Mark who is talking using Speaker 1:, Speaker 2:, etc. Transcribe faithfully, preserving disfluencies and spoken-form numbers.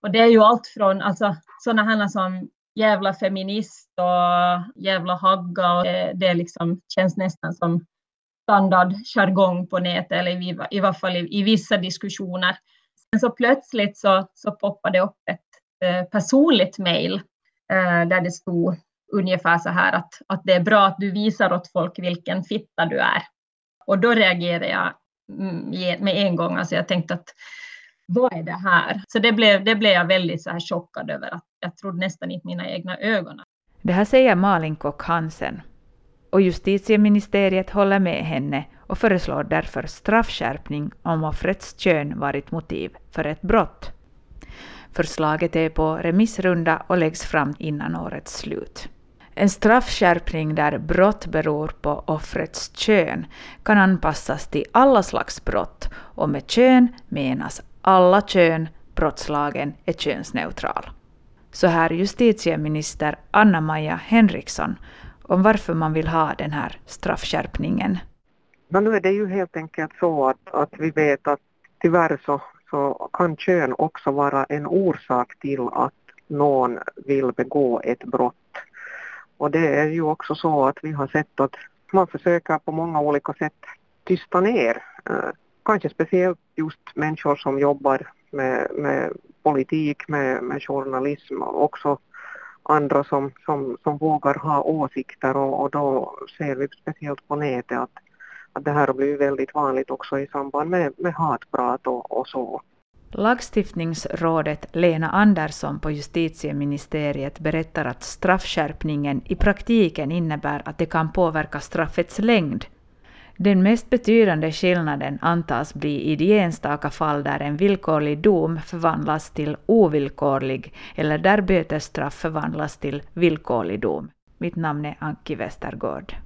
Speaker 1: Och det är ju allt från alltså, sådana här som jävla feminist och jävla hagga. Och det, det liksom, känns nästan som standardjargong på nätet, eller i, i varje fall i, i vissa diskussioner. Sen så plötsligt så, så poppade det upp ett eh, personligt mejl eh, där det stod ungefär så här att, att det är bra att du visar åt folk vilken fitta du är. Och då reagerade jag med en gång. Alltså jag tänkte att vad är det här? Så det blev, det blev jag väldigt så här chockad över. Att jag trodde nästan inte mina egna ögon.
Speaker 2: Det här säger Malin Kock Hansen. Och justitieministeriet håller med henne och föreslår därför straffskärpning om offrets kön varit motiv för ett brott. Förslaget är på remissrunda och läggs fram innan årets slut. En straffskärpning där brott beror på offrets kön kan anpassas till alla slags brott, och med kön menas alla kön. Brottslagen är könsneutral. Så här justitieminister Anna-Maja Henriksson om varför man vill ha den här straffskärpningen.
Speaker 3: Men nu är det ju helt enkelt så att, att vi vet att tyvärr så, så kan kön också vara en orsak till att någon vill begå ett brott. Och det är ju också så att vi har sett att man försöker på många olika sätt tysta ner. Eh, kanske speciellt just människor som jobbar med, med politik, med, med journalism och också andra som, som, som vågar ha åsikter. Och, och då ser vi speciellt på nätet att, att det här har blivit väldigt vanligt också i samband med, med hatprat och, och så.
Speaker 2: Lagstiftningsrådet Lena Andersson på justitieministeriet berättar att straffskärpningen i praktiken innebär att det kan påverka straffets längd. Den mest betydande skillnaden antas bli i de enstaka fall där en villkorlig dom förvandlas till ovillkorlig eller där bötesstraff förvandlas till villkorlig dom. Mitt namn är Anki Westergård.